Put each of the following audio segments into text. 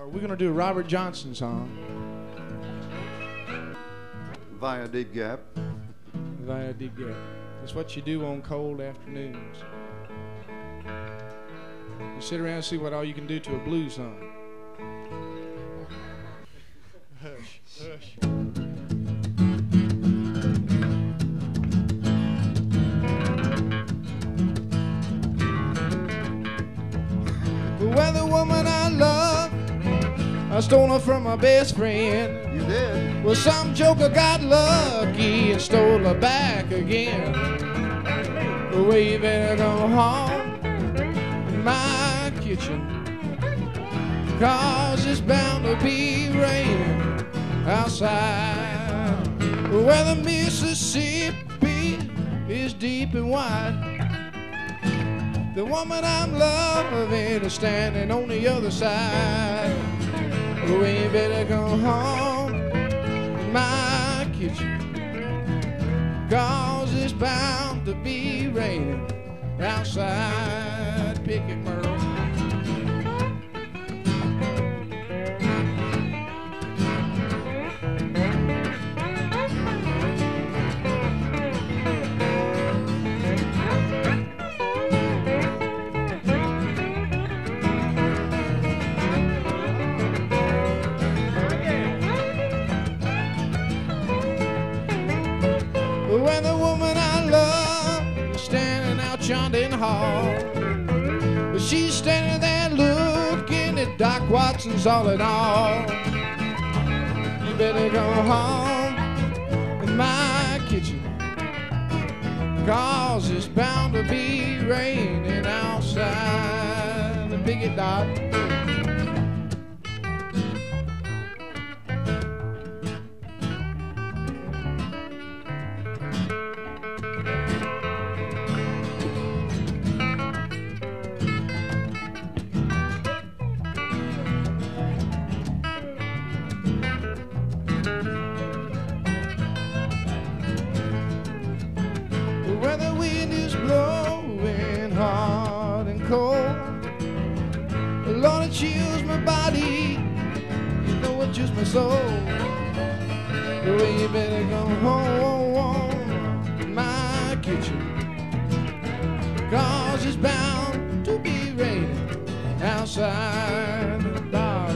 We're going to do a Robert Johnson song. Via Deep Gap. Via Deep Gap. It's what you do on cold afternoons. You sit around and see what all you can do to a blues song. Hush, hush. Well, the woman I love, I stole her from my best friend. You did? Well, some joker got lucky and stole her back again. Well, you better go home in my kitchen, 'cause it's bound to be raining outside. Where the Mississippi is deep and wide, the woman I'm loving is standing on the other side. We better go home in my kitchen, 'cause it's bound to be raining outside. Pick it, Merle. When the woman I love is standing out yonder in the hall, she's standing there looking at Doc Watson's all in all. You better go home in my kitchen, 'cause it's bound to be raining outside. The bigot Doc. Where the wind is blowing hard and cold, Lord, it chills my body, you know it chills my soul. Well, you better go home in my kitchen, 'cause it's bound to be raining outside. Dog.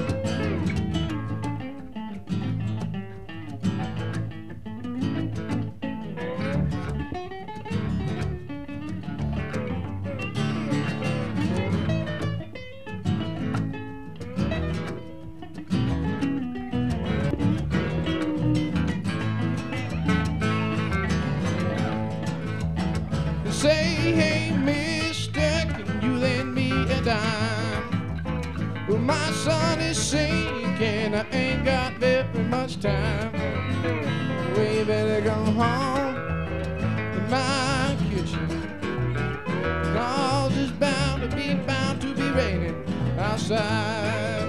Say, hey, mister, can you lend me a dime? Well, my sun is sinking, I ain't got very much time. We better go home in my kitchen, 'cause it's bound to be raining outside.